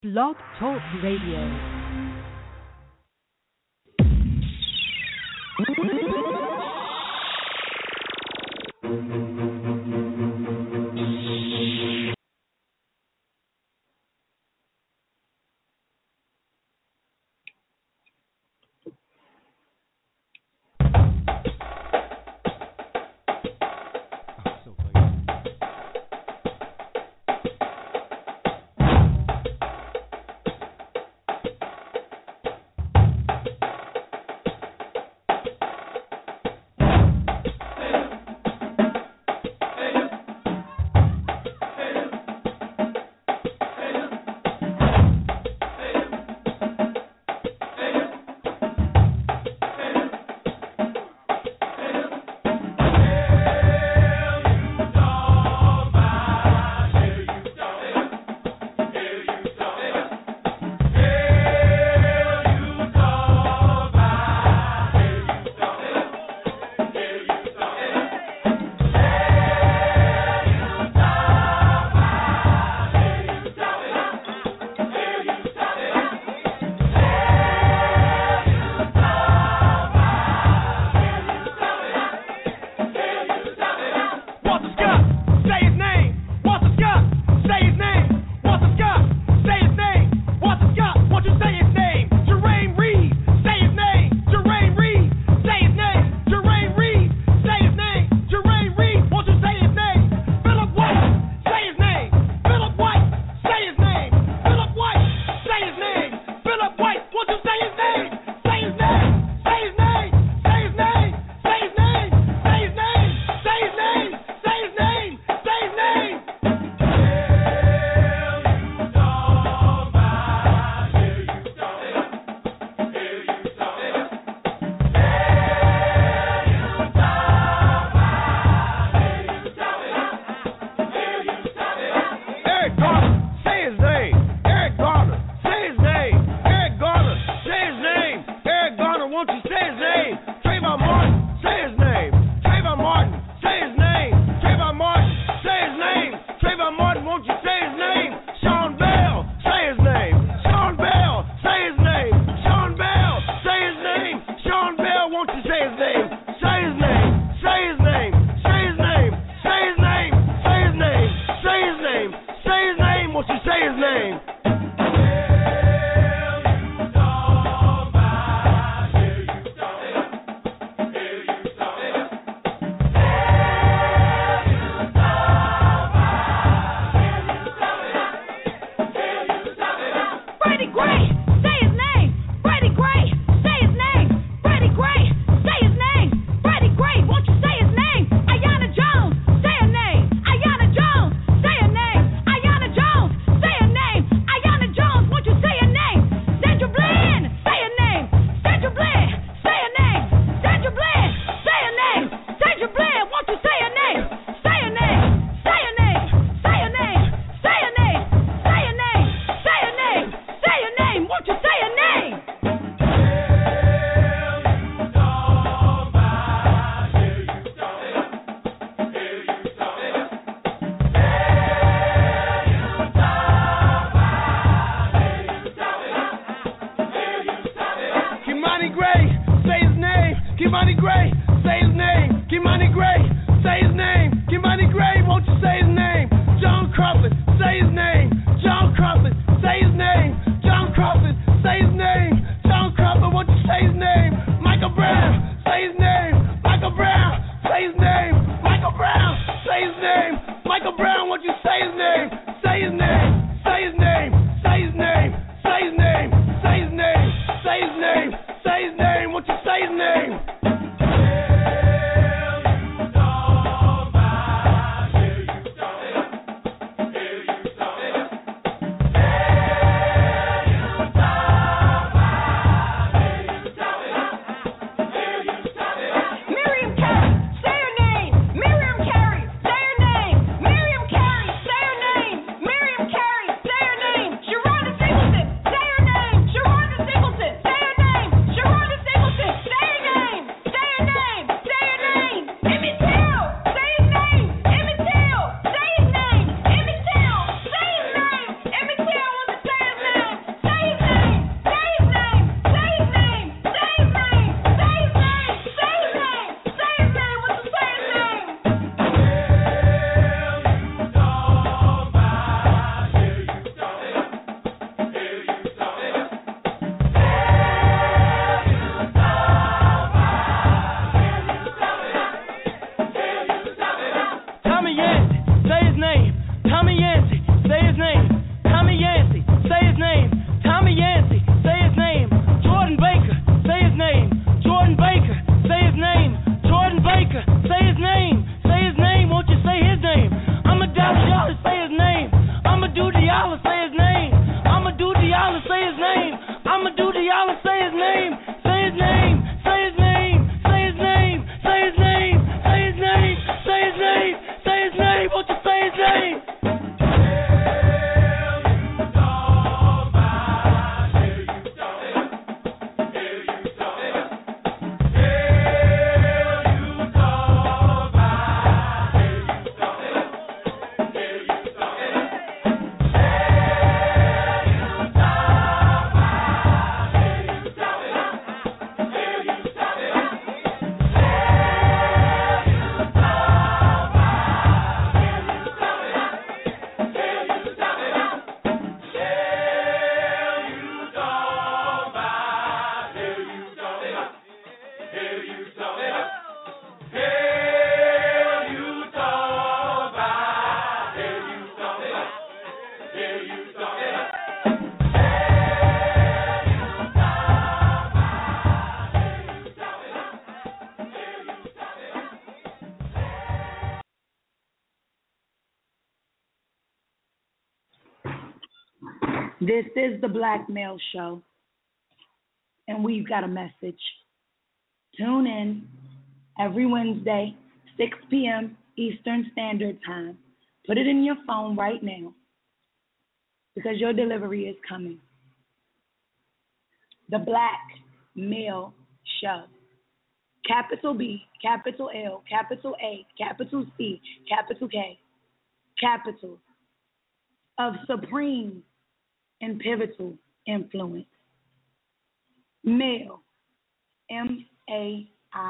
Blog Talk Radio. Say his name. Say his name. Won't you say his name? This is the Black Male Show, and we've got a message. Tune in every Wednesday, 6 p.m. Eastern Standard Time. Put it in your phone right now because your delivery is coming. The Black Male Show. Capital B, capital L, capital A, capital C, capital K. Capital of supreme and pivotal influence. Male, M-A-I-L.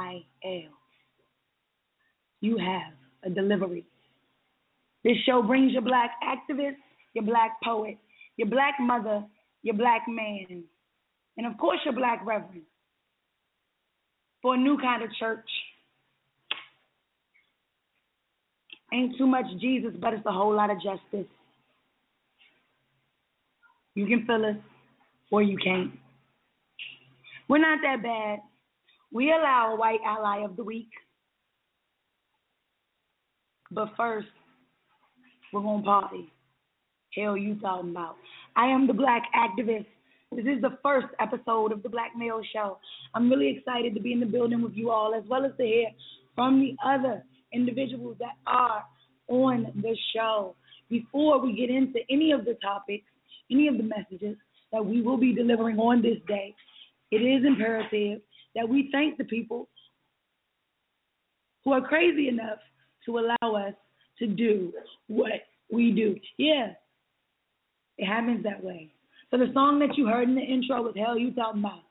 You have a delivery. This show brings your black activist, your black poet, your black mother, your black man, and of course your black reverend for a new kind of church. Ain't too much Jesus, but it's a whole lot of justice. You can feel us or you can't. We're not that bad. We allow a white ally of the week. But first, we're going to party. Hell you talking about. I am the black activist. This is the first episode of the Black Male Show. I'm really excited to be in the building with you all, as well as to hear from the other individuals that are on the show. Before we get into any of the topics, any of the messages that we will be delivering on this day, it is imperative that we thank the people who are crazy enough to allow us to do what we do. Yeah, it happens that way. So the song that you heard in the intro was Hell You Talking About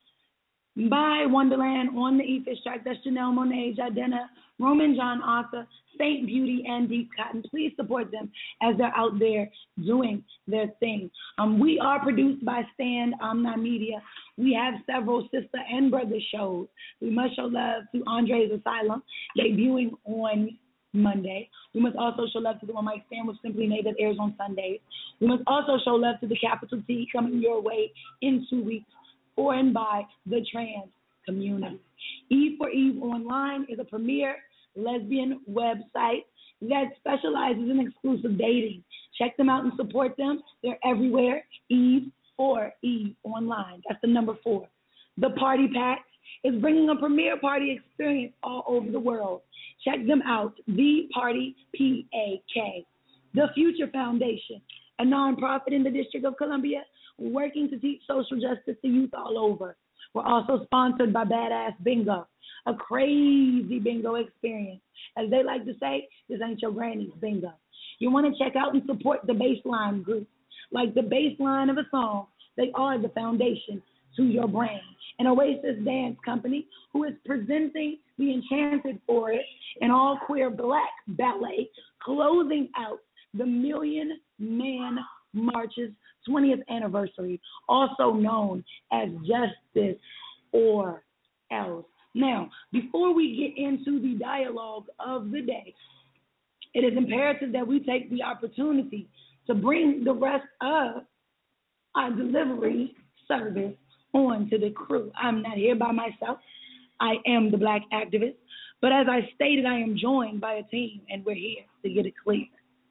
by Wonderland on the E-Fish track. That's Janelle Monáe, Jadena, Roman John Arthur, Saint Beauty, and Deep Cotton. Please support them as they're out there doing their thing. We are produced by Stand Omni Media. We have several sister and brother shows. We must show love to Andre's Asylum, debuting on Monday. We must also show love to the One Mic Stand with Simply Nate that airs on Sundays. We must also show love to the Capital T coming your way in 2 weeks for and by the trans community. Eve for Eve Online is a premier lesbian website that specializes in exclusive dating. Check them out and support them. They're everywhere. Eve for Eve Online. That's the number 4. The Party Pack is bringing a premier party experience all over the world. Check them out. The Party PAK. The Future Foundation, a nonprofit in the District of Columbia working to teach social justice to youth all over. We're also sponsored by Badass Bingo, a crazy bingo experience. As they like to say, this ain't your granny's bingo. You want to check out and support the Baseline group. Like the baseline of a song, they are the foundation to your brand. An Oasis Dance Company who is presenting the Enchanted Forest, an all-queer black ballet, closing out the Million Man March's 20th anniversary, also known as Justice or Else. Now, before we get into the dialogue of the day, it is imperative that we take the opportunity to bring the rest of our delivery service on to the crew. I'm not here by myself. I am the black activist. But as I stated, I am joined by a team, and we're here to get it clear.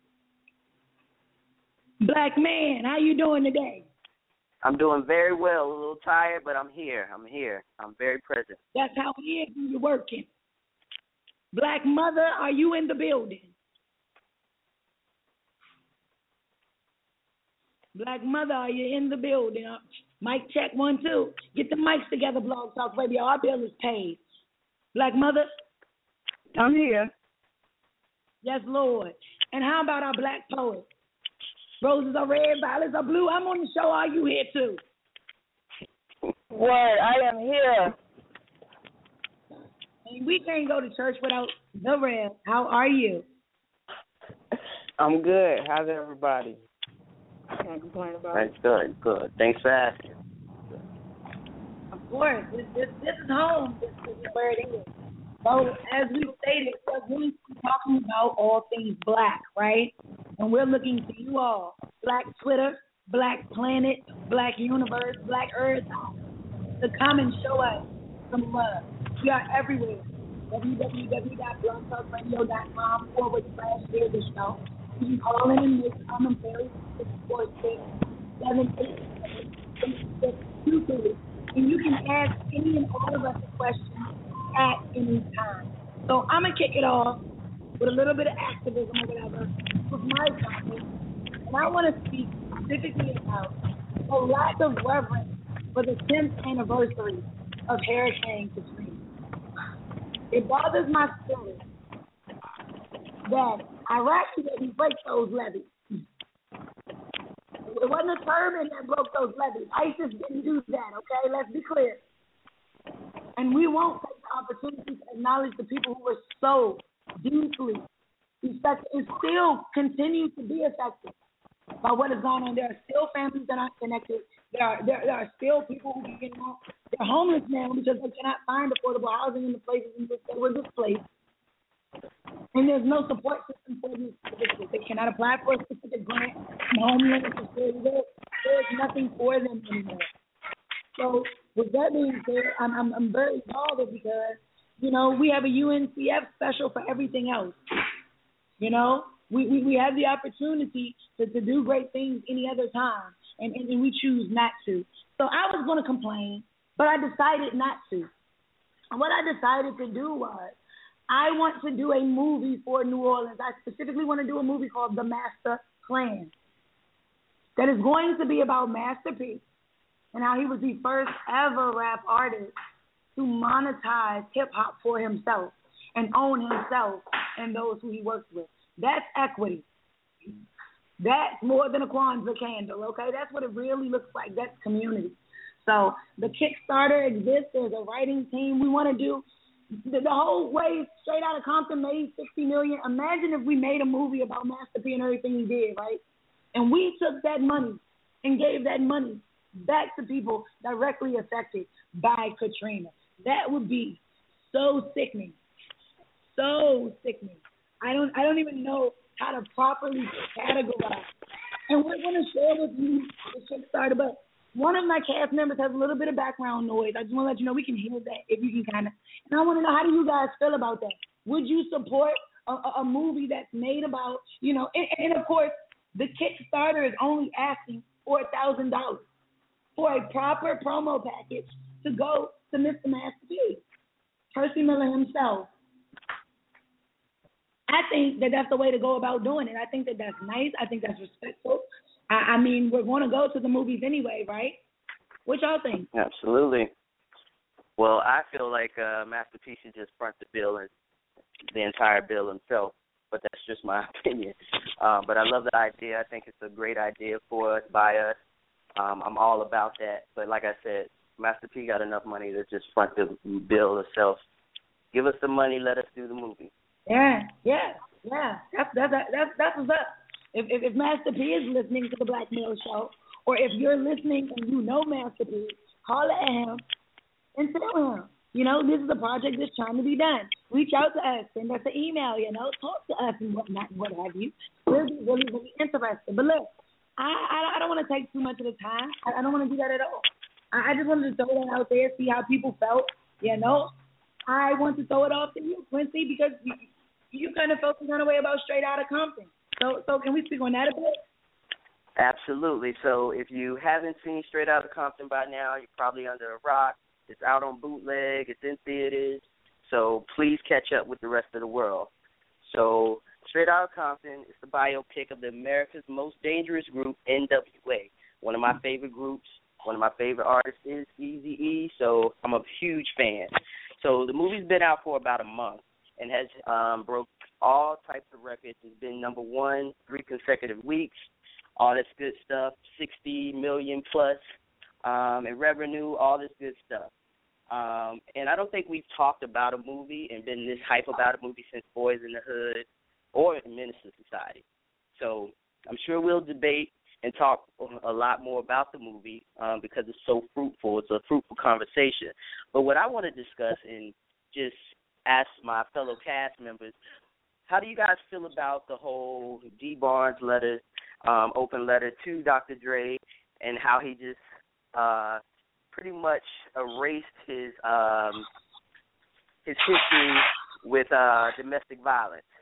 Black man, how you doing today? I'm doing very well. A little tired, but I'm here. I'm very present. That's how it is when you're working. Black mother, are you in the building? Black mother, are you in the building? Mic check 1, 2. Get the mics together, Blog Talk Radio. Our bill is paid. Black mother? I'm here. Yes, Lord. And how about our black poet? Roses are red, violets are blue. I'm on the show. Are you here too? What? I am here. And we can't go to church without the Rev. How are you? I'm good. How's everybody? Can't complain about it. That's good. Thanks for asking. Of course. This is home. This is where it is. So, as we stated, we're going to be talking about all things black, right? And we're looking to you all, Black Twitter, Black Planet, Black Universe, Black Earth, to come and show us some love. We are everywhere. www.blogtalkradio.com/hear the show. You can call in and make commentary 646 7, 8, YouTube. And you can ask any and all of us a question at any time. So I'm going to kick it off with a little bit of activism or whatever with my topic. And I want to speak specifically about the lack of reverence for the 10th anniversary of Hurricane Katrina. It bothers my spirit that Iraq didn't break those levees. It wasn't a turban that broke those levees. ISIS didn't do that, okay? Let's be clear. And we won't take the opportunity to acknowledge the people who were so deeply affected and still continue to be affected by what has gone on. There are still families that aren't connected. There are still people who they're homeless now because they cannot find affordable housing in the places in which they were displaced. And there's no support system for them. They cannot apply for a specific grant from Homeland Security. There's nothing for them anymore. So with that being said, I'm very bothered because, we have a UNCF special for everything else. We have the opportunity to do great things any other time, and we choose not to. So I was going to complain, but I decided not to. And what I decided to do was I want to do a movie for New Orleans. I specifically want to do a movie called The Master Plan that is going to be about Master P and how he was the first ever rap artist to monetize hip-hop for himself and own himself and those who he works with. That's equity. That's more than a Kwanzaa candle, okay? That's what it really looks like. That's community. So the Kickstarter exists. There's a writing team. We want to do the whole way Straight Outta Compton made $60 million. Imagine if we made a movie about Master P and everything he did, right? And we took that money and gave that money back to people directly affected by Katrina. That would be so sickening. So sickening. I don't even know how to properly categorize. And we're going to share with you the Kickstarter, but one of my cast members has a little bit of background noise. I just want to let you know we can hear that if you can kind of. And I want to know, how do you guys feel about that? Would you support a movie that's made about, and of course, the Kickstarter is only asking for $1,000 for a proper promo package to go to Mr. Master P, Percy Miller himself. I think that that's the way to go about doing it. I think that that's nice. I think that's respectful. I mean, we're going to go to the movies anyway, right? What y'all think? Absolutely. Well, I feel like Master P should just front the bill and the entire bill himself, but that's just my opinion. But I love the idea. I think it's a great idea for us, by us. I'm all about that. But like I said, Master P got enough money to just front the bill itself. Give us the money, let us do the movie. Yeah. That's what's up. If Master P is listening to the Black Mill Show, or if you're listening and you know Master P, call at him and tell him, this is a project that's trying to be done. Reach out to us, send us an email, talk to us and whatnot, what have you. We'll be really, really interested. But look, I don't want to take too much of the time. I don't want to do that at all. I just wanted to throw that out there, see how people felt, I want to throw it off to you, Quincy, because you kind of felt some kind of way about Straight Outta Compton. So can we speak on that a bit? Absolutely. So if you haven't seen Straight Outta Compton by now, you're probably under a rock. It's out on bootleg. It's in theaters. So please catch up with the rest of the world. So Straight Outta Compton is the biopic of America's most dangerous group, NWA. One of my favorite groups. One of my favorite artists is Eazy-E, so I'm a huge fan. So the movie's been out for about a month and has broke all types of records. It's been number one 3 consecutive weeks. All this good stuff, 60 million plus in revenue, all this good stuff. And I don't think we've talked about a movie and been this hype about a movie since Boys in the Hood or Minister Society. So I'm sure we'll debate and talk a lot more about the movie because it's so fruitful. It's a fruitful conversation. But what I want to discuss and just ask my fellow cast members, how do you guys feel about the whole D. Barnes letter, open letter to Dr. Dre, and how he just pretty much erased his history with domestic violence?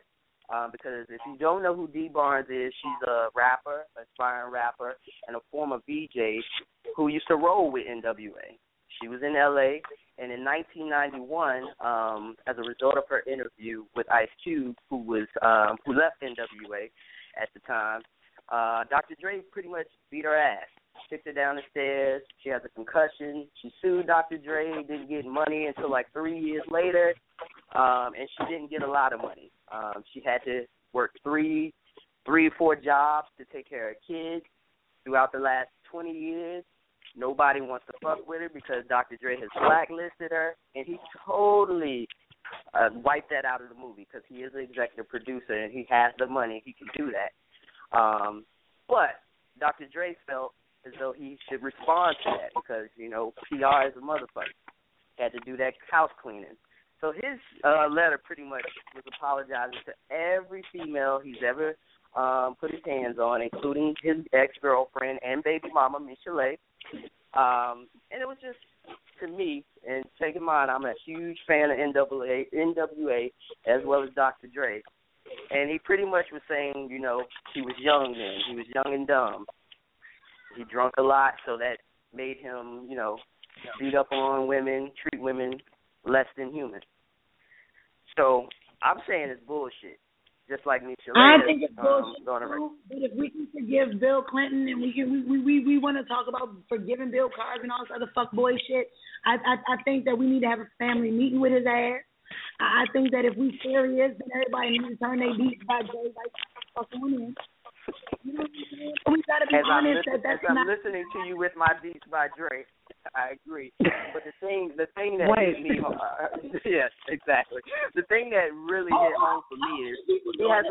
because if you don't know who Dee Barnes is, she's a rapper, aspiring rapper, and a former VJ who used to roll with NWA. She was in L.A., and in 1991, as a result of her interview with Ice Cube, who left NWA at the time, Dr. Dre pretty much beat her ass, kicked her down the stairs. She has a concussion. She sued Dr. Dre, didn't get money until like 3 years later, and she didn't get a lot of money. She had to work three or four jobs to take care of kids throughout the last 20 years. Nobody wants to fuck with her because Dr. Dre has blacklisted her, and he totally wiped that out of the movie because he is an executive producer and he has the money. He can do that. But Dr. Dre felt as though he should respond to that because, you know, PR is a motherfucker. He had to do that house cleaning. So his letter pretty much was apologizing to every female he's ever put his hands on, including his ex-girlfriend and baby mama, Michelle. And it was just, to me, and take in mind, I'm a huge fan of NWA as well as Dr. Dre. And he pretty much was saying, you know, he was young then. He was young and dumb. He drunk a lot, so that made him, you know, beat up on women, treat women less than human. So I'm saying it's bullshit. Just like Michelle. I think it's bullshit too, but if we can forgive Bill Clinton and we want to talk about forgiving Bill Cosby and all this other fuckboy shit, I think that we need to have a family meeting with his ass. I think that if we serious, then everybody needs to turn their beats by Jay like fucking women. You know what I'm saying? We gotta be honest that that's I'm not. listening to you with my Beats by Dre. I agree. But the thing that hit me, yes, exactly. The thing that really hit home for me is he has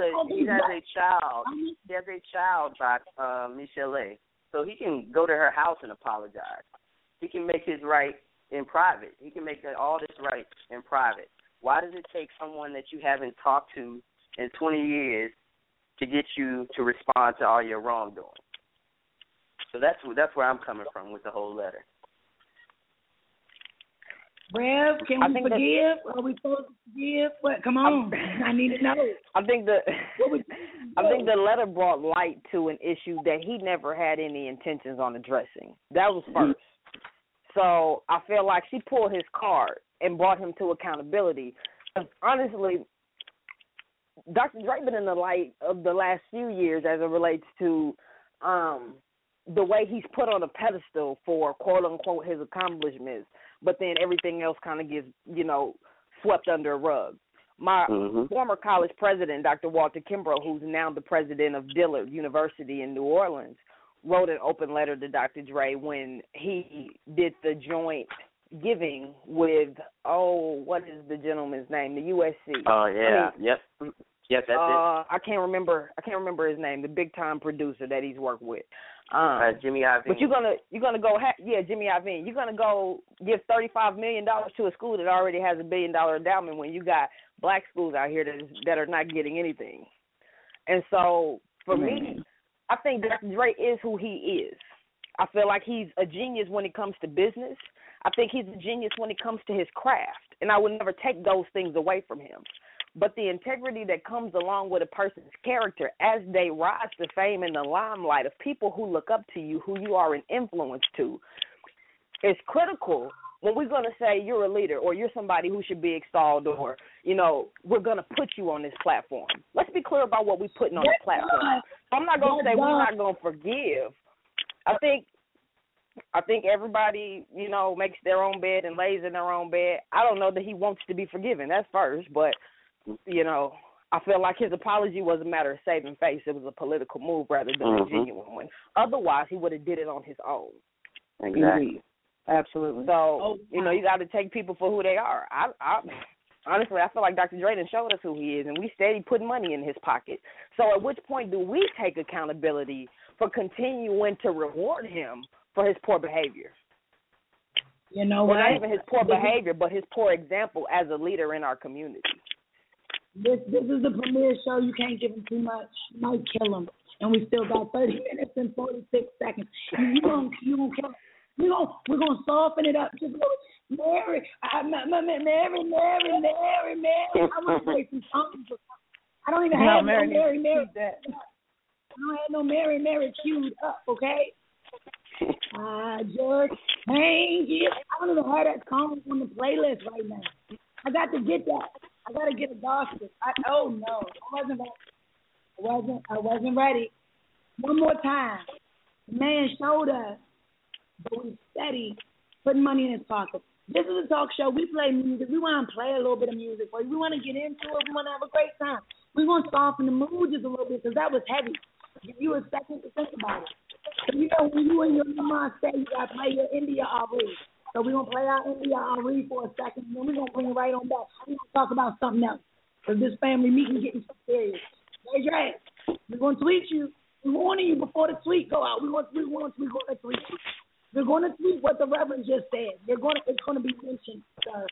a child by Michelle, so he can go to her house and apologize. He can make his right in private. He can make all this right in private. Why does it take someone that you haven't talked to in 20 years to get you to respond to all your wrongdoing? So that's where I'm coming from with the whole letter. Rev, can we forgive? Are we supposed to forgive? What? Come on, I need to know. I think the letter brought light to an issue that he never had any intentions on addressing. That was first. So I feel like she pulled his card and brought him to accountability. Honestly, Dr. Dre been in the light of the last few years as it relates to the way he's put on a pedestal for quote unquote his accomplishments, but then everything else kind of gets, you know, swept under a rug. My former college president, Dr. Walter Kimbrough, who's now the president of Dillard University in New Orleans, wrote an open letter to Dr. Dre when he did the joint giving with, what is the gentleman's name? The USC. Oh, yeah. Yes, that's it. I can't remember his name, the big time producer that he's worked with. Jimmy Iovine. But you're gonna go, Jimmy Iovine. You're gonna go give $35 million to a school that already has $1 billion endowment when you got black schools out here that are not getting anything. And so for me, I think Dr. Dre is who he is. I feel like he's a genius when it comes to business. I think he's a genius when it comes to his craft, and I would never take those things away from him. But the integrity that comes along with a person's character as they rise to fame in the limelight of people who look up to you, who you are an influence to, is critical when we're going to say you're a leader or you're somebody who should be extolled or, you know, we're going to put you on this platform. Let's be clear about what we're putting on the platform. I'm not going to say we're not going to forgive. I think everybody, you know, makes their own bed and lays in their own bed. I don't know that he wants to be forgiven. That's first, but you know, I feel like his apology was a matter of saving face. It was a political move rather than a genuine one. Otherwise, he would have did it on his own. Exactly. Absolutely. So, you know, you got to take people for who they are. Honestly, I feel like Dr. Dre done showed us who he is, and we steady putting money in his pocket. So at which point do we take accountability for continuing to reward him for his poor behavior? You know what? Not even his poor behavior, but his poor example as a leader in our community. This is the premiere show. You can't give him too much. You might kill him. And we still got 30 minutes and 46 seconds. We're going to soften it up. Just Mary. I want to say some songs. I don't even have no Mary. I don't have no Mary queued up, okay? I just can't get. I don't even have that song on the playlist right now. I got to get that. I got to get a gospel. Oh no, I wasn't ready. One more time. The man showed us, but we steady putting money in his pocket. This is a talk show. We play music. We want to play a little bit of music for you. We want to get into it. We want to have a great time. We want to soften the mood just a little bit because that was heavy. Give you a second to think about it. So, you know, when you and your mama say you got to play your India Ari. So we're going to play our India Ari for a second, and then we're going to bring it right on back. We're going to talk about something else because this family meeting getting so serious. Raise your hand. We're going to tweet you. We're warning you before the tweet go out. We're going to tweet you. We're going to tweet what the Reverend just said. It's going to be mentioned, sir.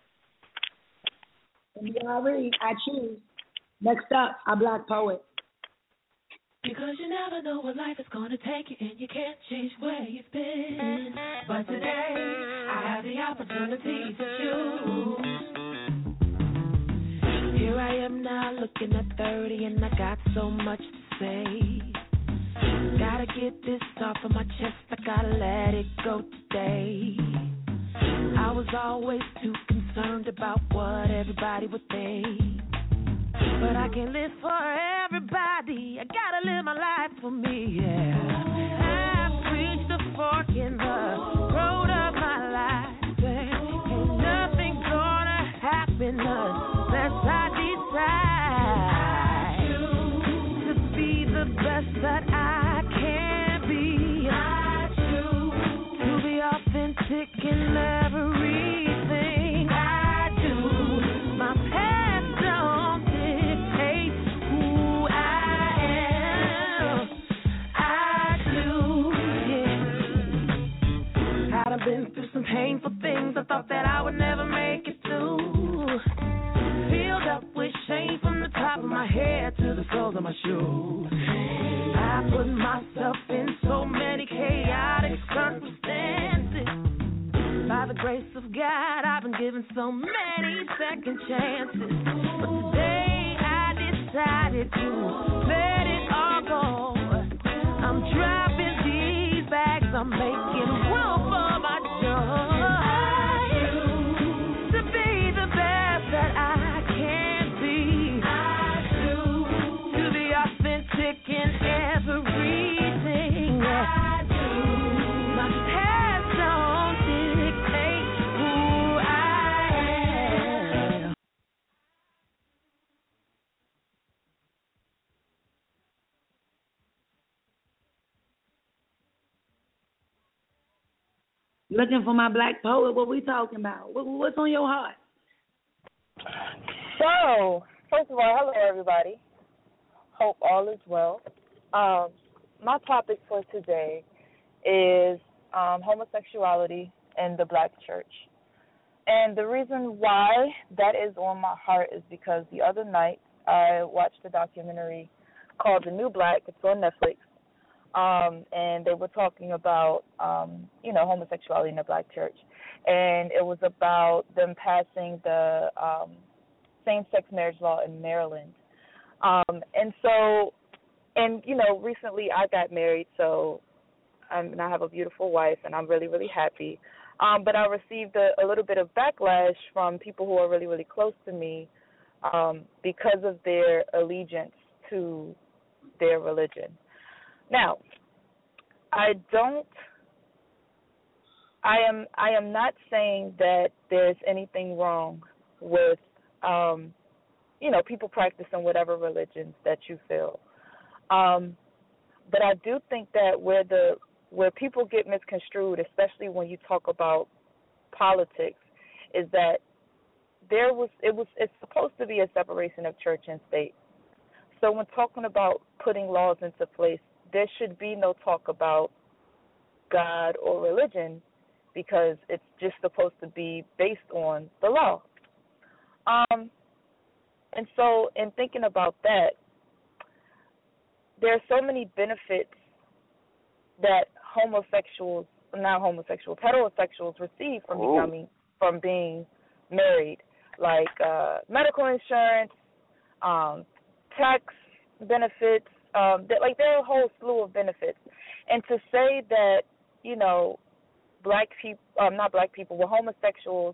India Ari, I choose. Next up, our Black poet. Because you never know what life is going to take you, and you can't change where you've been. But today, I have the opportunity to choose. Here I am now looking at 30, and I got so much to say. Gotta get this off of my chest, I gotta let it go today. I was always too concerned about what everybody would think. But I can't live for everybody. I gotta live my life for me, yeah. I've reached the fork in the road of my life. Ain't nothing gonna happen unless I decide to be the best that I can be. I choose to be authentic in everything I do. My past don't dictate who I am. I do, yeah. I've been through some painful things. I thought that I would never make it through. Filled up with shame from the top of my head to the soles of my shoes. I put myself in so many chaotic circumstances. By the grace of God, I've been given so many second chances. But today I decided to let it all go. I'm dropping these bags, I'm making room for my joy. To be the best that I can be. To be authentic in everything I do. My past don't dictate who I am. Looking for my Black poet. What we talking about? What's on your heart? So, first of all, hello everybody. Hope all is well. My topic for today is homosexuality in the Black church. And the reason why that is on my heart is because the other night I watched a documentary called The New Black. It's on Netflix. And they were talking about, homosexuality in the Black church. And it was about them passing the same-sex marriage law in Maryland. Recently I got married, so I have a beautiful wife, and I'm really, really happy. But I received a little bit of backlash from people who are really, really close to me because of their allegiance to their religion. Now, I am not saying that there's anything wrong with, people practicing whatever religions that you feel. But I do think that where people get misconstrued, especially when you talk about politics, is that it's supposed to be a separation of church and state. So when talking about putting laws into place, there should be no talk about God or religion because it's just supposed to be based on the law. And so in thinking about that, there are so many benefits that heterosexuals receive from being married, like medical insurance, tax benefits. There are a whole slew of benefits, and to say that black people, not black people, but homosexuals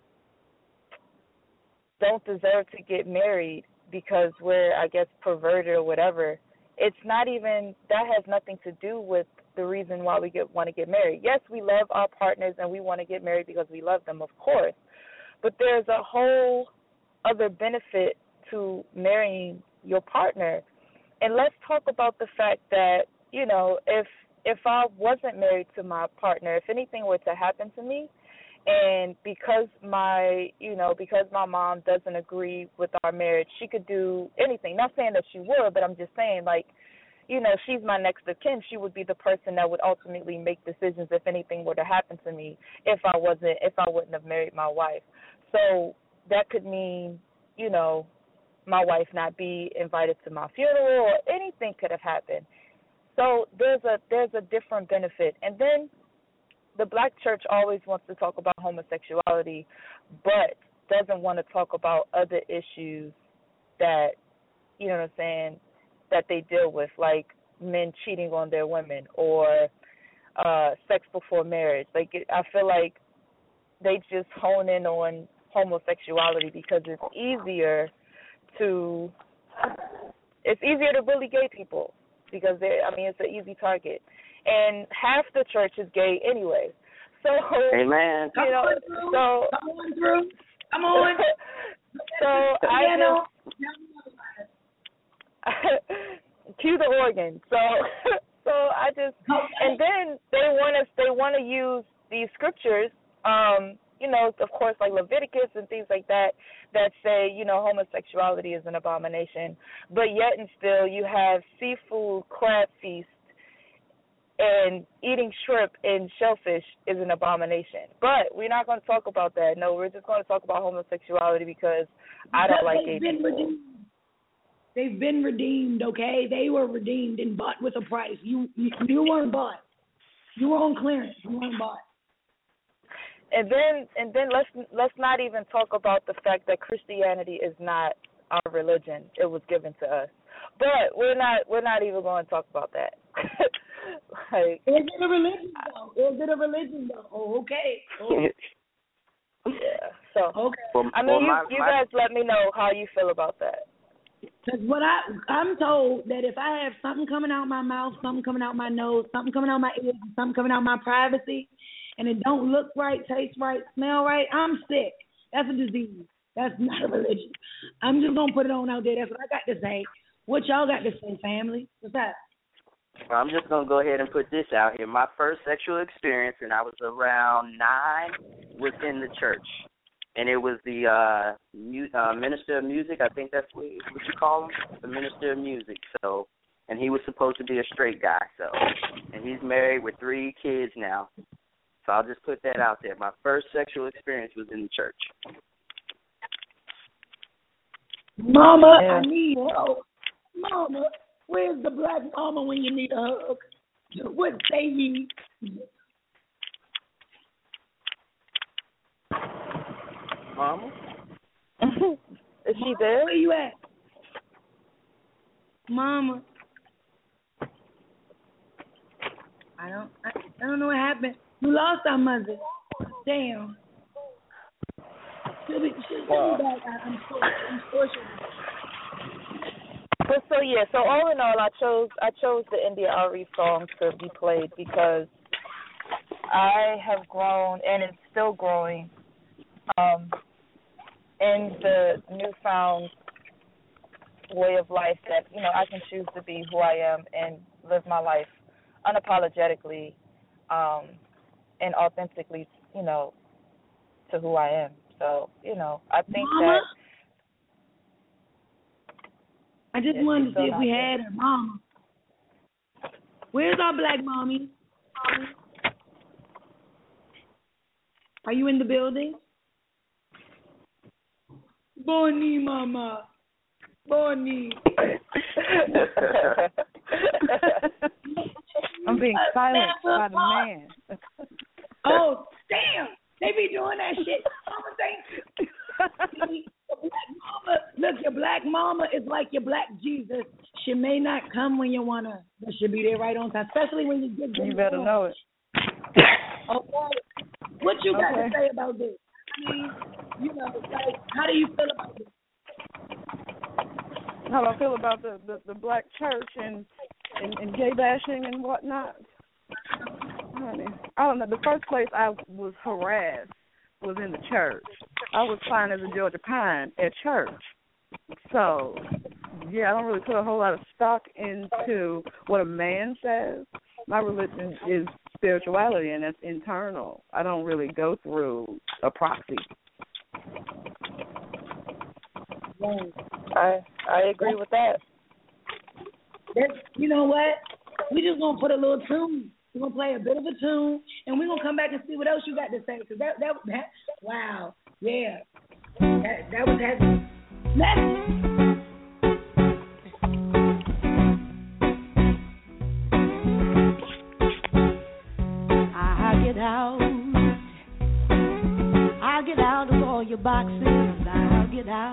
don't deserve to get married because we're, I guess, perverted or whatever. It's not even, that has nothing to do with the reason why we want to get married. Yes, we love our partners and we want to get married because we love them, of course. But there's a whole other benefit to marrying your partner. And let's talk about the fact that, if I wasn't married to my partner, if anything were to happen to me, and because my mom doesn't agree with our marriage, she could do anything. Not saying that she would, but I'm just saying, she's my next of kin. She would be the person that would ultimately make decisions if anything were to happen to me if I wouldn't have married my wife. So that could mean, my wife not be invited to my funeral, or anything could have happened. So there's a different benefit. And then the black church always wants to talk about homosexuality, but doesn't want to talk about other issues that, that they deal with, like men cheating on their women or sex before marriage. I feel like they just hone in on homosexuality because it's easier to bully gay people because it's an easy target. And half the church is gay anyway. So, amen. Come on. So cue the organ. So I just, and then they want to use these scriptures, of course, like Leviticus and things like that say, homosexuality is an abomination. But yet and still you have seafood, crab feast, and eating shrimp and shellfish is an abomination. But we're not going to talk about that. No, we're just going to talk about homosexuality because I don't like gay people. They've been redeemed, okay? They were redeemed and bought with a price. You weren't bought. You were on clearance. You weren't bought. And then let's not even talk about the fact that Christianity is not our religion. It was given to us. But we're not even going to talk about that. Is it a religion though? Oh, okay. Oh. Yeah. So okay. You guys let me know how you feel about that. Because I'm told that if I have something coming out my mouth, something coming out my nose, something coming out my ears, something coming out my privacy, and it don't look right, taste right, smell right, I'm sick. That's a disease. That's not a religion. I'm just gonna put it on out there. That's what I got to say. What y'all got to say, family? What's that? Well, I'm just going to go ahead and put this out here. My first sexual experience, and I was around 9, was in the church. And it was the minister of music. I think that's what you call him, the minister of music. So, and he was supposed to be a straight guy. So, and he's married with 3 kids now. So I'll just put that out there. My first sexual experience was in the church. Mama, I need help. Mama, where's the black mama when you need a hug? What say ye? Mama? Is she there? Where you at? Mama. I don't know what happened. We lost our mother. Damn. She'll be back. I'm sure So all in all, I chose the India Ari song to be played because I have grown, and it's still growing, in the newfound way of life that, I can choose to be who I am and live my life unapologetically and authentically, to who I am. So, I think Mama? that... I just wanted to see if we had her. Mama. Where's our black mommy? Are you in the building? Bonnie, Mama. Bonnie. I'm being silenced by the man. Oh, damn. They be doing that shit. Mama, thank you. See, the black mama. Look, your black mama is like your black Jesus. She may not come when you wanna, but she'll be there right on time, especially when you get. You better know it. Okay. What you got to say about this? I mean, like, how do you feel about this? How do I feel about the black church and gay bashing and whatnot? Honey, I don't know. The first place I was harassed was in the church. I was fine as a Georgia pine at church. So, yeah, I don't really put a whole lot of stock into what a man says. My religion is spirituality, and that's internal. I don't really go through a proxy. I agree with that. You know what? We just gonna put a little tune. We're gonna play a bit of a tune, and we're gonna come back and see what else you got to say. Cause that wow, yeah, that was heavy. I'll get out of all your boxes. I'll get out.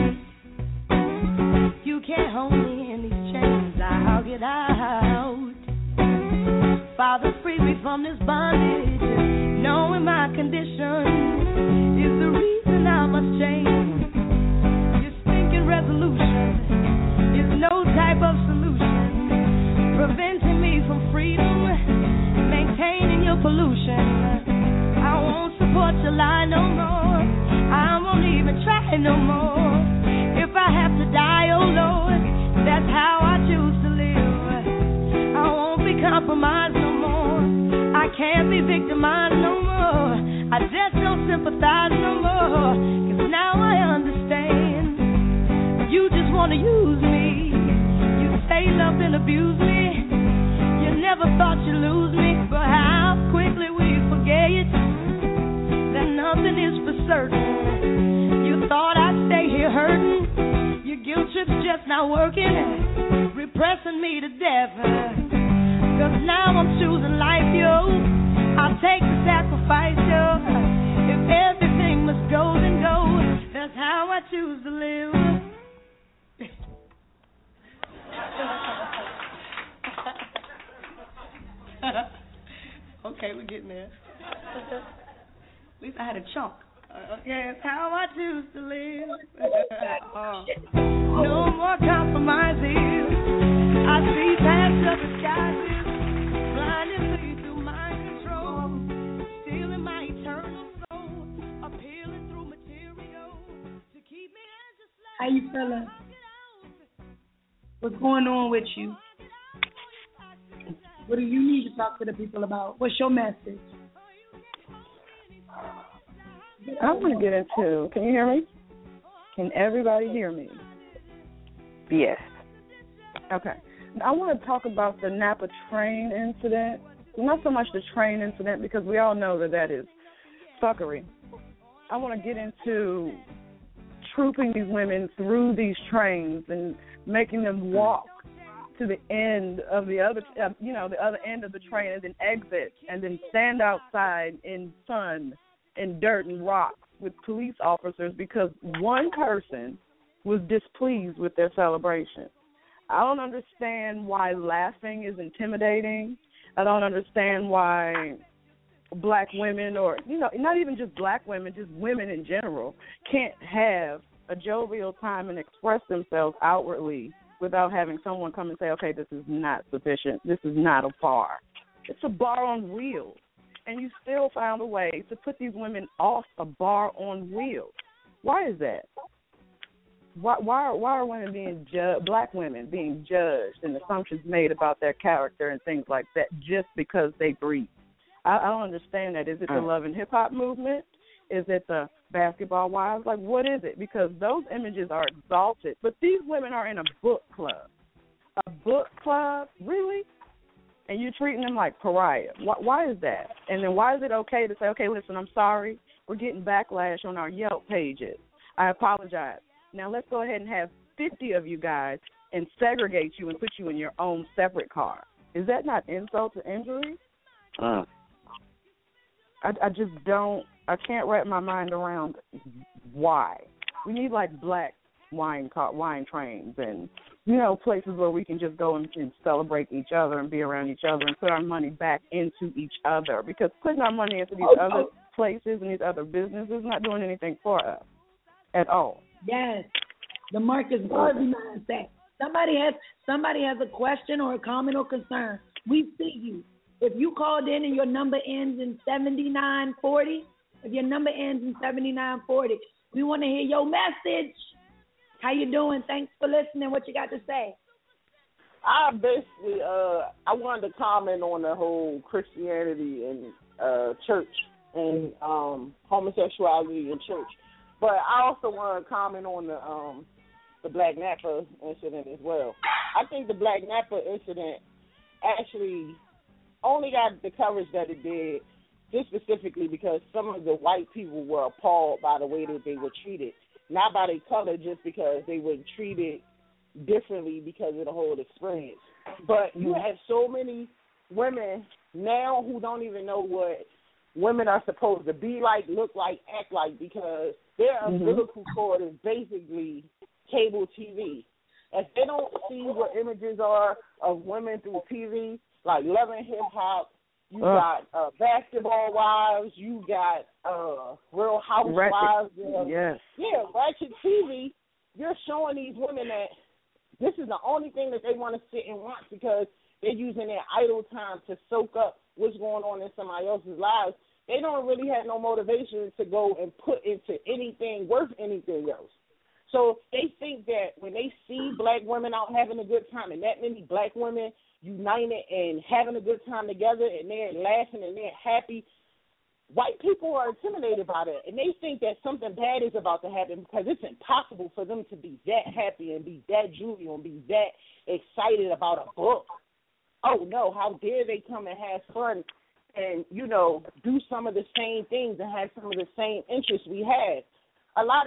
You can't hold me in these chains. I'll get out. Father, free me from this bondage. Knowing my condition is the reason I must change. Your stinking resolution is no type of solution. Preventing me from freedom, maintaining your pollution. I won't support your lie no more. I won't even try no more. If I have to die, oh Lord, that's how I choose to live. I won't be compromised no more. I can't be victimized no more. I just don't sympathize no more. Cause now I understand. You just wanna use me. You say love and abuse me. You never thought you'd lose me. But how quickly we forget that nothing is for certain. You thought I'd stay here hurting. Your guilt trip's just not working. Repressing me to death. Cause now I'm choosing life, yo. I'll take the sacrifice, yo. If everything must go, then go. That's how I choose to live. Okay, we're getting there. At least I had a chunk. Yeah, it's how I choose to live. No more compromises. I see past your disguises, blinding me through mind control, stealing my eternal soul, appealing through material to keep me as a slave. How you feeling? What's going on with you? What do you need to talk to the people about? What's your message? I want to get into, can you hear me? Can everybody hear me? Yes. Okay. I want to talk about the Napa train incident. Not so much the train incident because we all know that is fuckery. I want to get into trooping these women through these trains and making them walk to the end of the other, the other end of the train and then exit and then stand outside in sun and dirt and rocks with police officers because one person was displeased with their celebration. I don't understand why laughing is intimidating. I don't understand why black women or, not even just black women, just women in general, can't have a jovial time and express themselves outwardly without having someone come and say, okay, this is not sufficient. This is not a bar. It's a bar on wheels. And you still found a way to put these women off a bar on wheels. Why is that? Why are women being black women being judged and assumptions made about their character and things like that just because they breathe? I don't understand that. Is it the Love and Hip Hop movement? Is it the Basketball Wives? Like, what is it? Because those images are exalted. But these women are in a book club. A book club? Really? And you're treating them like pariah. Why is that? And then why is it okay to say, okay, listen, I'm sorry. We're getting backlash on our Yelp pages. I apologize. Now let's go ahead and have 50 of you guys and segregate you and put you in your own separate car. Is that not insult to injury? I just don't. I can't wrap my mind around why. We need like black wine trains and, places where we can just go and celebrate each other and be around each other and put our money back into each other. Because putting our money into these other places and these other businesses is not doing anything for us at all. Yes. The Marcus Garvey mindset. Somebody has a question or a comment or concern. We see you. If you called in and your number ends in 7940, we want to hear your message. How you doing? Thanks for listening. What you got to say? I wanted to comment on the whole Christianity and church and homosexuality in church, but I also want to comment on the Black Napa incident as well. I think the Black Napa incident actually only got the coverage that it did just specifically because some of the white people were appalled by the way that they were treated, not by their color, just because they were treated differently because of the whole experience. But you have so many women now who don't even know what women are supposed to be like, look like, act like, because their umbilical cord is basically cable TV. If they don't see what images are of women through TV, like Love and Hip Hop, you got Basketball Wives, you got Real Housewives. Yes. Yeah, Ratchet TV, you're showing these women that this is the only thing that they want to sit and watch because they're using their idle time to soak up what's going on in somebody else's lives. They don't really have no motivation to go and put into anything worth anything else. So they think that when they see black women out having a good time and that many black women united and having a good time together and they're laughing and they're happy, white people are intimidated by that. And they think that something bad is about to happen because it's impossible for them to be that happy and be that jovial and be that excited about a book. Oh, no, how dare they come and have fun and, do some of the same things and have some of the same interests we have. A lot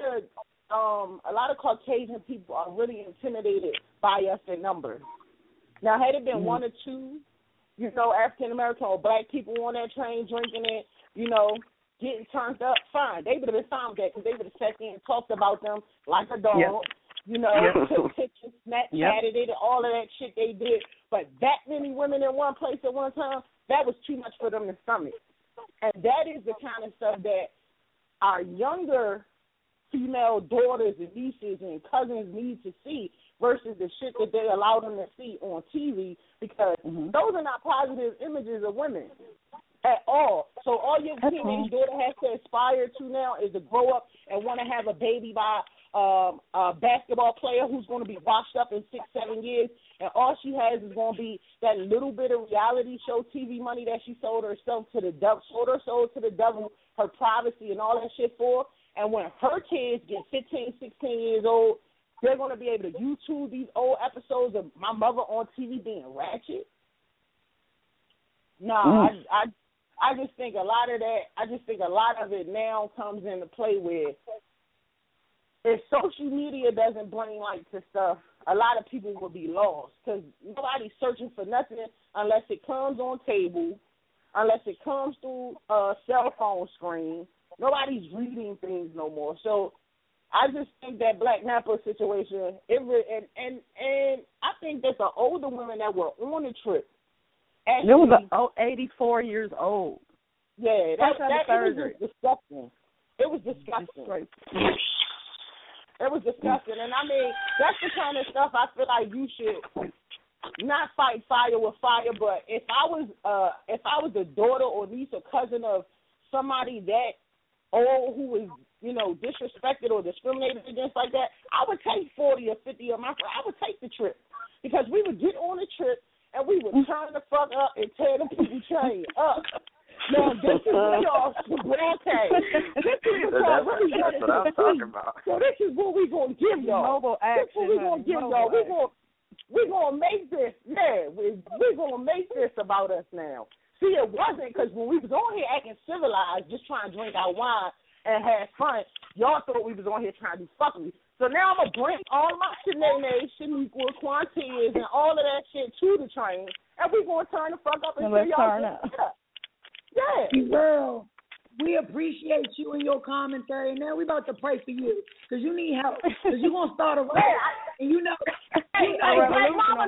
of Caucasian people are really intimidated by us in numbers. Now, had it been one or two, African American or black people on that train drinking it, getting turned up, fine. They would have been fine with that because they would have sat there and talked about them like a dog, took pictures, Snapchatted it, and all of that shit they did. But that many women in one place at one time, that was too much for them to stomach. And that is the kind of stuff that our younger female daughters and nieces and cousins need to see versus the shit that they allow them to see on TV because those are not positive images of women at all. So all your teenage daughter has to aspire to now is to grow up and want to have a baby by a basketball player who's going to be washed up in 6-7 years, and all she has is going to be that little bit of reality show TV money that she sold herself to the devil, her privacy and all that shit for. And when her kids get 15, 16 years old, they're going to be able to YouTube these old episodes of my mother on TV being ratchet. No, I just think a lot of that. I just think a lot of it now comes into play with if social media doesn't bring light to stuff, a lot of people will be lost because nobody's searching for nothing unless it comes on cable, unless it comes through a cell phone screen. Nobody's reading things no more. So I just think that Black Napa situation, and I think that the older women that were on the trip, actually, it was 84 years old. Yeah, that was just disgusting. It was disgusting. It was disgusting, and I mean that's the kind of stuff I feel like you should not fight fire with fire. But if I was the daughter or niece or cousin of somebody that old who was disrespected or discriminated against like that, I would take 40 or 50 of my friends. I would take the trip because we would get on the trip and we would turn the fuck up and tear the people train up. Now, this is what y'all, okay. This is what y'all really that's what I'm talking about. So this is what we're going to give y'all. Mobile action. This is what we're going to give y'all. We're going to make this, we're going to make this about us now. See, it wasn't because when we was on here acting civilized, just trying to drink our wine and have fun, y'all thought we was on here trying to do fuckery. So now I'm going to bring all my Shanae, Shaniqua, Quantias, and all of that shit to the train, and we're going to turn the fuck up and let's y'all turn up. Yeah. Girl, we we appreciate you and your commentary. And now we about to pray for you because you need help. Because you're going to start a riot. And you know. Hey, Black Mama,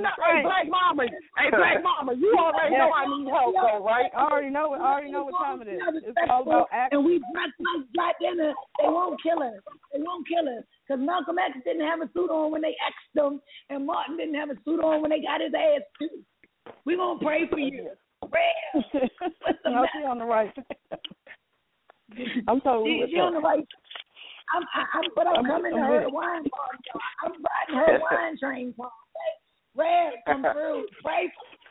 you already know I need help, though, right? I already know what time it is. It's all about action. And we dress like black dinner. They won't kill us. Because Malcolm X didn't have a suit on when they X'd him, and Martin didn't have a suit on when they got his ass too. We're going to pray for you. No, she on the right. I'm totally she on the right. I'm coming to her wine party. I'm riding her wine train party. Red, come through. Pray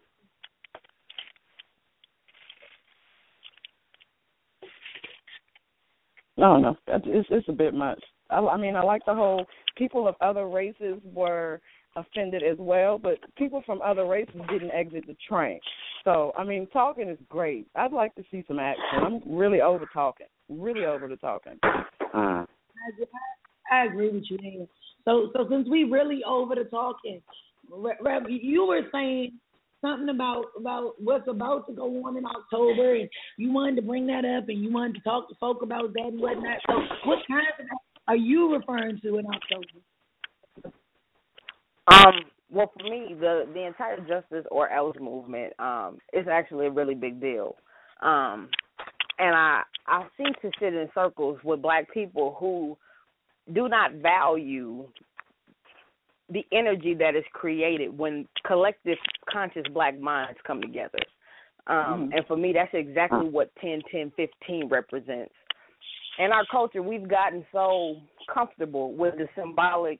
No, it's a bit much. I mean, I like the whole people of other races were offended as well, but people from other races didn't exit the train. So, I mean, talking is great. I'd like to see some action. I'm really over talking. I agree with you there. So since we really over the talking, Rev, you were saying something about what's about to go on in October, and you wanted to bring that up, and you wanted to talk to folk about that and whatnot. So what kind of are you referring to in October? Well, for me, the entire Justice or Else movement is actually a really big deal. And I seem to sit in circles with black people who do not value the energy that is created when collective conscious black minds come together. And for me, that's exactly what 10-10-15 represents. In our culture, we've gotten so comfortable with the symbolic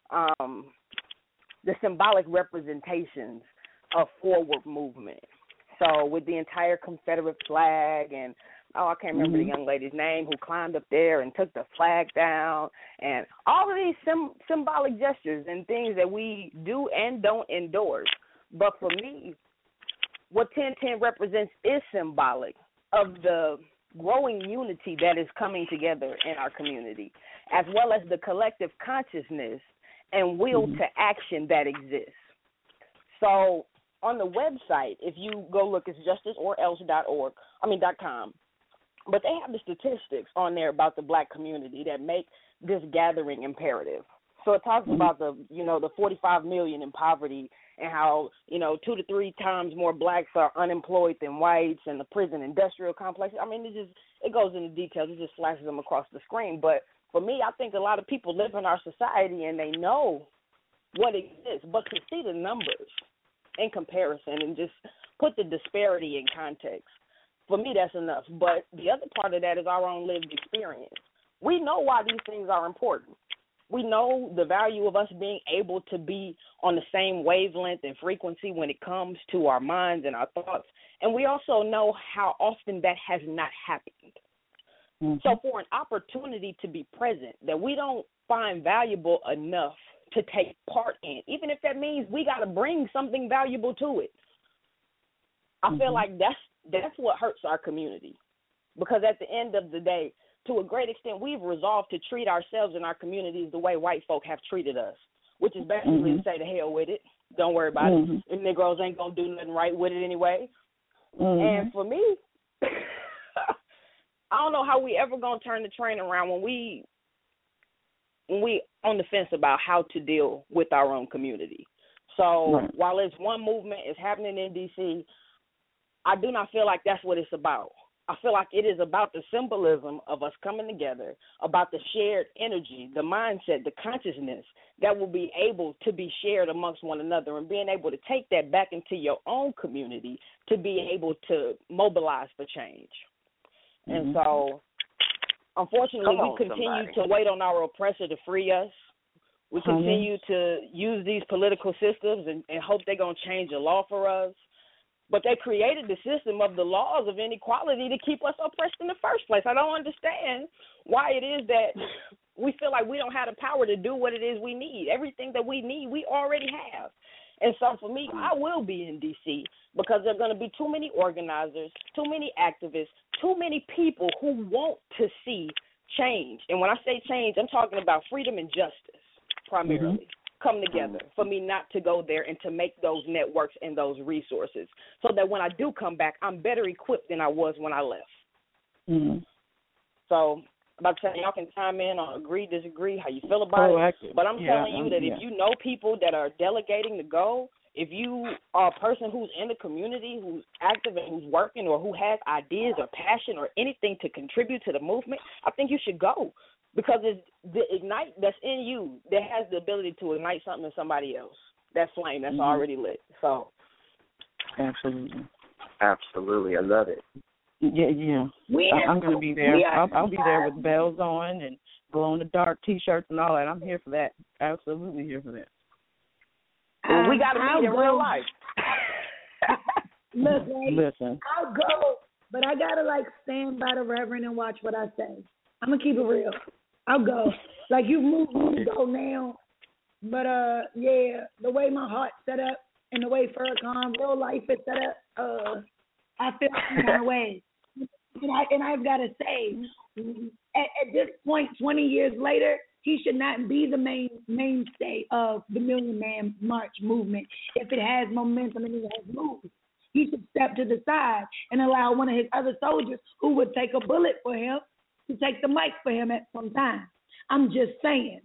representations of forward movement. So with the entire Confederate flag and, I can't remember the young lady's name who climbed up there and took the flag down, and all of these symbolic gestures and things that we do and don't endorse. But for me, what 10-10 represents is symbolic of the growing unity that is coming together in our community, as well as the collective consciousness and will to action that exists. So on the website, if you go look, it's justiceorelse.com, but they have the statistics on there about the black community that make this gathering imperative. So it talks about the 45 million in poverty and how, 2 to 3 times more blacks are unemployed than whites, and the prison industrial complex. I mean, it goes into details. It just flashes them across the screen. But for me, I think a lot of people live in our society and they know what exists, but to see the numbers in comparison and just put the disparity in context, for me, that's enough. But the other part of that is our own lived experience. We know why these things are important. We know the value of us being able to be on the same wavelength and frequency when it comes to our minds and our thoughts. And we also know how often that has not happened. So for an opportunity to be present that we don't find valuable enough to take part in, even if that means we got to bring something valuable to it, I feel like that's what hurts our community. Because at the end of the day, to a great extent, we've resolved to treat ourselves and our communities the way white folk have treated us, which is basically to say the hell with it. Don't worry about it. And Negroes ain't going to do nothing right with it anyway. And for me, I don't know how we ever going to turn the train around when we on the fence about how to deal with our own community. So while it's one movement, it's happening in D.C., I do not feel like that's what it's about. I feel like it is about the symbolism of us coming together, about the shared energy, the mindset, the consciousness that will be able to be shared amongst one another, and being able to take that back into your own community to be able to mobilize for change. And so, unfortunately, we continue to wait on our oppressor to free us. We continue to use these political systems and hope they're going to change the law for us. But they created the system of the laws of inequality to keep us oppressed in the first place. I don't understand why it is that we feel like we don't have the power to do what it is we need. Everything that we need, we already have. And so for me, I will be in D.C. because there are going to be too many organizers, too many activists, too many people who want to see change. And when I say change, I'm talking about freedom and justice primarily. Come together for me not to go there and to make those networks and those resources so that when I do come back, I'm better equipped than I was when I left. So I'm about to say, y'all can chime in or agree, disagree, how you feel about it. But I'm telling you that if you know people that are delegating the goal, if you are a person who's in the community, who's active and who's working, or who has ideas or passion or anything to contribute to the movement, I think you should go, because it's the ignite that's in you that has the ability to ignite something in somebody else. That flame that's already lit. So, absolutely, I love it. Yeah. I'm going to be there. I'll be there with bells on and glow in the dark T-shirts and all that. I'm here for that. Absolutely here for that. Well, we got to meet in real life. Listen. I'll go, but I got to, stand by the Reverend and watch what I say. I'm going to keep it real. I'll go. You've moved me to go now. But, the way my heart's set up and the way Farrakhan real life is set up, I feel some kind of way. And I've got to say, at this point, 20 years later, he should not be the mainstay of the Million Man March movement if it has momentum and it has moved. He should step to the side and allow one of his other soldiers who would take a bullet for him to take the mic for him at some time. I'm just saying.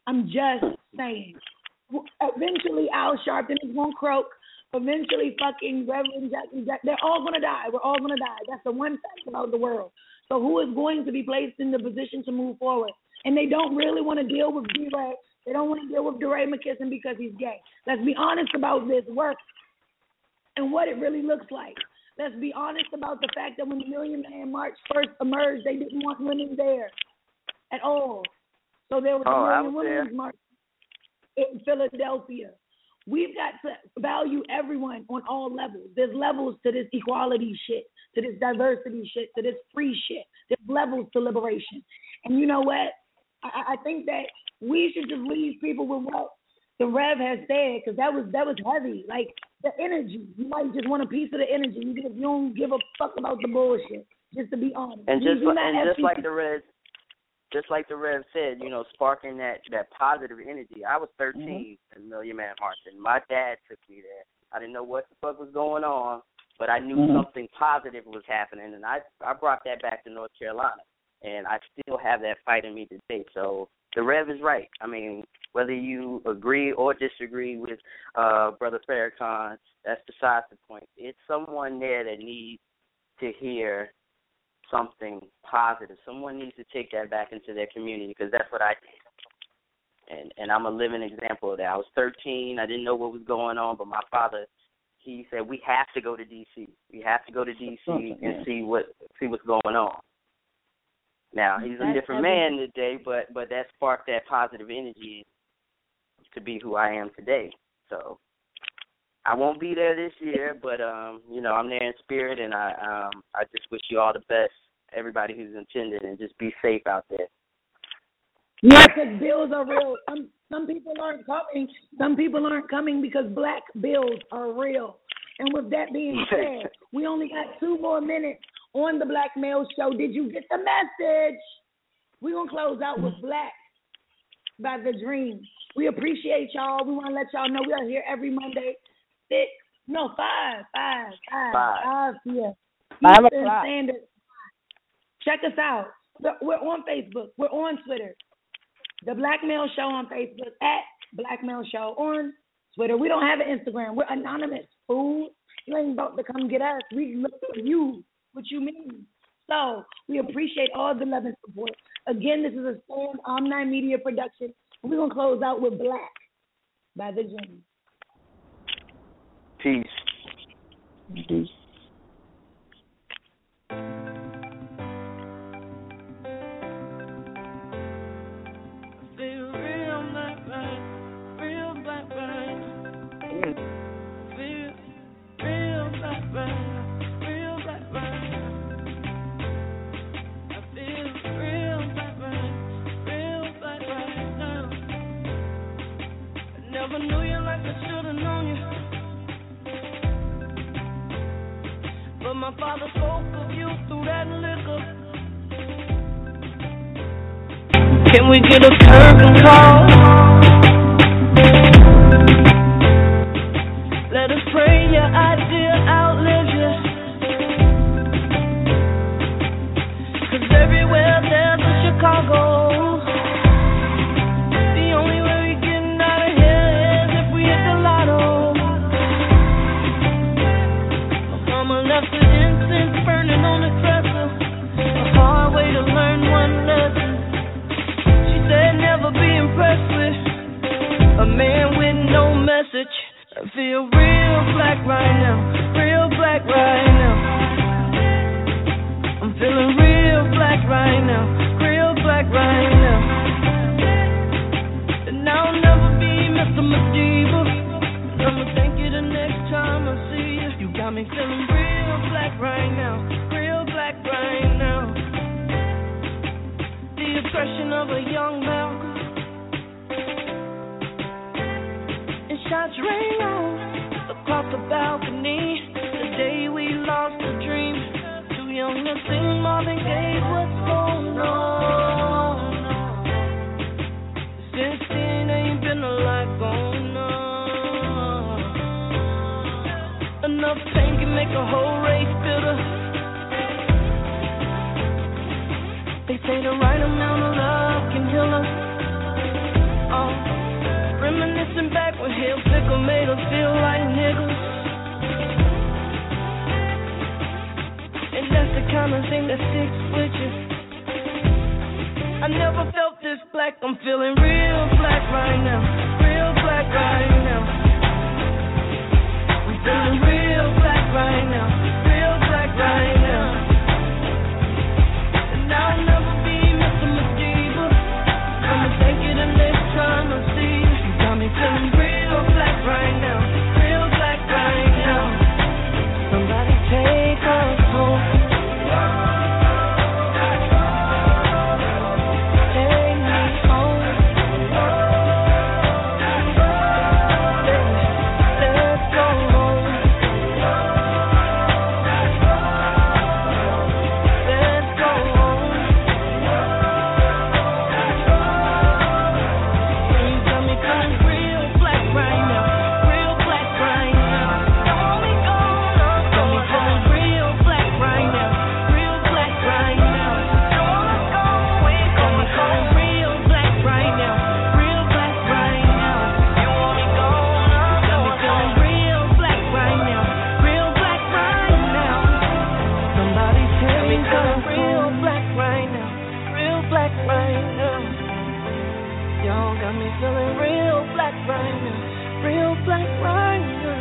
Eventually, Al Sharpton is going to croak. Eventually, fucking Reverend Jack, they're all going to die. We're all going to die. That's the one fact about the world. So who is going to be placed in the position to move forward? And they don't really want to deal with D-Ray. They don't want to deal with DeRay McKesson because he's gay. Let's be honest about this work and what it really looks like. Let's be honest about the fact that when the Million Man March first emerged, they didn't want women there at all. So there was a Million Women's March in Philadelphia. We've got to value everyone on all levels. There's levels to this equality shit, to this diversity shit, to this free shit. There's levels to liberation. And you know what? I think that we should just leave people with what the Rev has said, because that was heavy. The energy. You might just want a piece of the energy. You don't give a fuck about the bullshit, just to be honest. And just like the Rev said, sparking that positive energy. I was 13 in Million Man March, and my dad took me there. I didn't know what the fuck was going on, but I knew something positive was happening, and I brought that back to North Carolina, and I still have that fight in me today. So the Rev is right. I mean, whether you agree or disagree with Brother Farrakhan, that's besides the point. It's someone there that needs to hear something positive. Someone needs to take that back into their community, because that's what I did. And I'm a living example of that. I was 13. I didn't know what was going on, but my father, he said, we have to go to D.C. We have to go to D.C. and see what's going on. Now, he's a different man today, but that sparked that positive energy to be who I am today. So I won't be there this year, but, I'm there in spirit, and I just wish you all the best, everybody who's attending, and just be safe out there. Yeah, because bills are real. Some people aren't coming. Some people aren't coming because black bills are real. And with that being said, we only got 2 more minutes on the Black Male Show. Did you get the message? We're going to close out with Black by The Dream. We appreciate y'all. We want to let y'all know we are here every Monday. 5 p.m. 5 o'clock. Check us out. We're on Facebook. We're on Twitter. The Black Male Show on Facebook, at Black Male Show on Twitter. We don't have an Instagram. We're anonymous, fool. You ain't about to come get us. We look for you. What you mean? So we appreciate all the love and support. Again, this is a Stand Omni Media production. We're going to close out with Black by The Dream. Peace. Peace. My father spoke of you through that liquor. Can we get a curtain call? Let us pray your idea outlives you. 'Cause everywhere Well, there's a Chicago. The only way we getting out of here is if we hit the lotto. My mama left the incense burning on the dresser. A hard way to learn one lesson. She said never be impressed with a man with no message. I feel real black right now, real black right now. I'm feeling real black right now, real black right now. And I'll never be Mr. Madiba. I'ma thank you the next time I see you. You got me feeling real black right now, real black right now. The oppression of a young Malcolm. And shots rain on across the balcony. The day we lost a dream. Too young to sing Marvin Gaye, what's going on? Since then ain't been a lot going on. Enough pain can make a whole race bitter. They say the right amount of love can heal us. Reminiscing back when Hill Pickle made us feel like niggas. And that's the kind of thing that sticks with you. I never felt this black. I'm feeling real black right now, real black right now. I'm feeling real black right now, real black right now. And I'll never be Mr. Madiba. I'ma thank you the next time I see you. You got me feeling real black right now, real black right now. Somebody take us home. Take me home. Let's go home. Let's go home. You got me feeling real black right now, real black right now. Got me feeling real black right now, real black right now. Got me feeling real black right now, real black right now. Got me feeling real black right now, real black right now. Somebody tell me feeling real black right now, real black right now. Y'all got me feeling real black right now, real black right now.